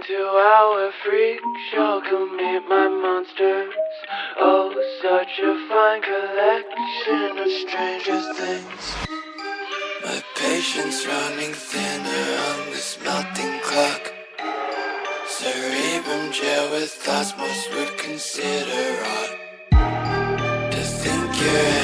2-hour freak show, come meet my monsters. Oh, such a fine collection of stranger things. My patience running thinner on this melting clock. Cerebrum jail with thoughts most would consider odd. To think you're